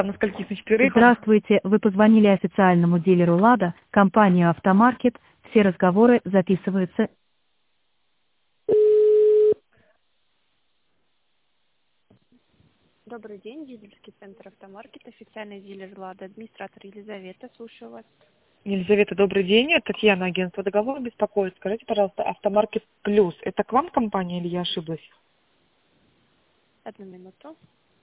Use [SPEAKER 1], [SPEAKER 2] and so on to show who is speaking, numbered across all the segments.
[SPEAKER 1] На скольких? На 4?
[SPEAKER 2] Здравствуйте, вы позвонили официальному дилеру «Лада», компанию «Автомаркет». Все разговоры записываются.
[SPEAKER 3] Добрый день, дилерский центр «Автомаркет», официальный дилер «Лада», администратор Елизавета, слушаю вас.
[SPEAKER 1] Елизавета, добрый день. Татьяна, агентство договора беспокоит. Скажите, пожалуйста, Автомаркет Плюс. Это к вам компания или я ошиблась?
[SPEAKER 3] Одну минуту.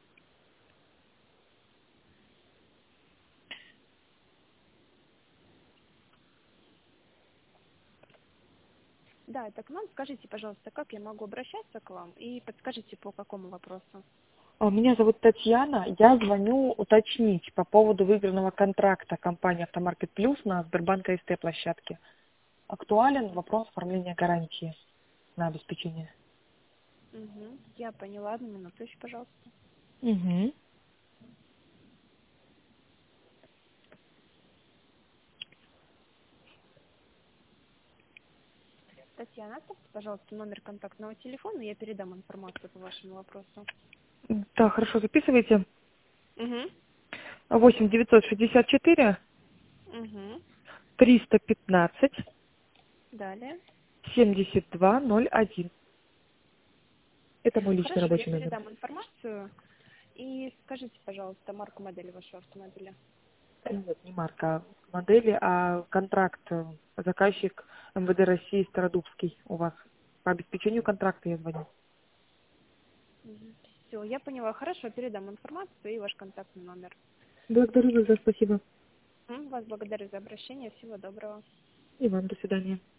[SPEAKER 3] Да, это к вам. Скажите, пожалуйста, как я могу обращаться к вам и подскажите, по какому вопросу.
[SPEAKER 1] Меня зовут Татьяна. Я звоню уточнить по поводу выигранного контракта компании Автомаркет Плюс на Сбербанк АСТ площадке. Актуален вопрос оформления гарантии на обеспечение.
[SPEAKER 3] Угу, я поняла. Одну минуту еще, пожалуйста.
[SPEAKER 1] Угу.
[SPEAKER 3] Татьяна, оставьте, пожалуйста, номер контактного телефона, я передам информацию по вашему вопросу.
[SPEAKER 1] Да, хорошо, записывайте.
[SPEAKER 3] Угу.
[SPEAKER 1] 8 964
[SPEAKER 3] Угу.
[SPEAKER 1] 315
[SPEAKER 3] Далее.
[SPEAKER 1] 7201. Это мой личный
[SPEAKER 3] Хорошо, я
[SPEAKER 1] рабочий номер.
[SPEAKER 3] передам информацию. И скажите, пожалуйста, марку модели вашего автомобиля.
[SPEAKER 1] Нет, не марка модели, а контракт. Заказчик МВД России Стародубский у вас. По обеспечению контракта я звоню.
[SPEAKER 3] Все, я поняла. Хорошо, передам информацию и ваш контактный номер.
[SPEAKER 1] Благодарю вас, спасибо.
[SPEAKER 3] Вас благодарю за обращение. Всего доброго.
[SPEAKER 1] И вам до свидания.